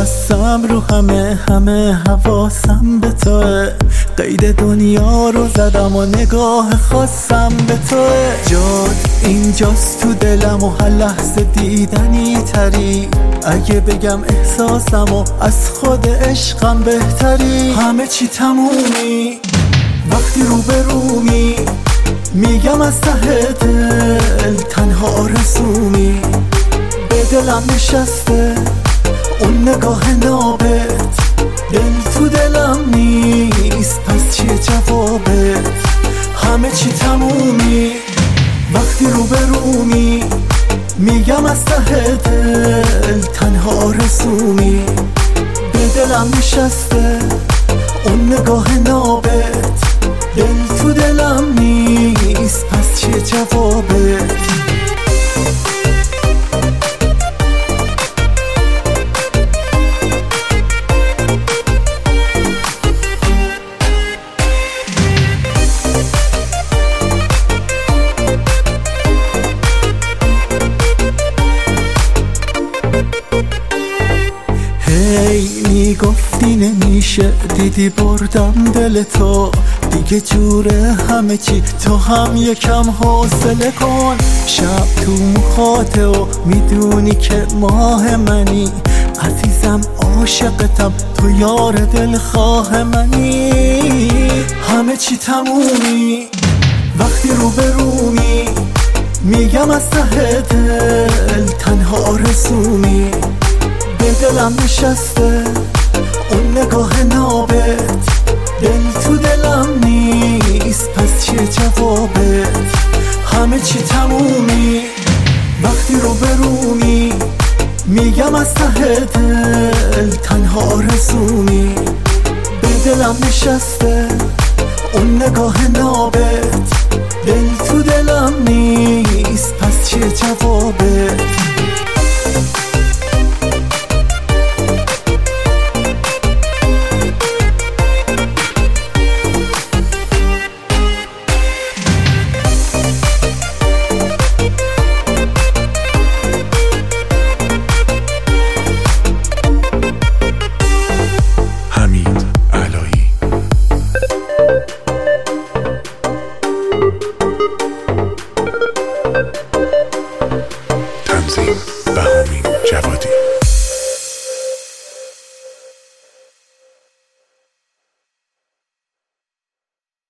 بستم رو همه حواسم به توه، قید دنیا رو زدم و نگاه خواستم به توه. جات اینجاست تو دلم و هر لحظه دیدنی تری، اگه بگم احساسم و از خود عشقم بهتری. همه چی تمومی وقتی روبرومی، میگم از ته دل تنها آرزومی. به دلم نشسته اون نگاه نابت، دل تو دلم نیست پس چیه جوابت؟ همه چی تمومی وقتی روبرومی، میگم از ته دل تنها آرزومی. به دلم نشسته اون نگاه نابت، دل تو دلم نیست پس چیه جوابت؟ میگفتی نمیشه، دیدی بردم دل تو، دیگه جوره همه چی، تو هم یکم حوصله کن. شب تو مخاطه و میدونی که ماه منی، عزیزم عاشقتم تو یار دلخواه منی. همه چی تمومی وقتی روبرومی، میگم از ته دل تنها آرزومی. به دلم نشسته اون نگاه نابت، دل تو دلم نیست پس چیه جوابت؟ همه چی تمومی وقتی روبرومی، میگم از ته دل تنها آرزومی. به دلم نشسته اون نگاه نابت، دل تو دلم نیست پس چیه جوابت؟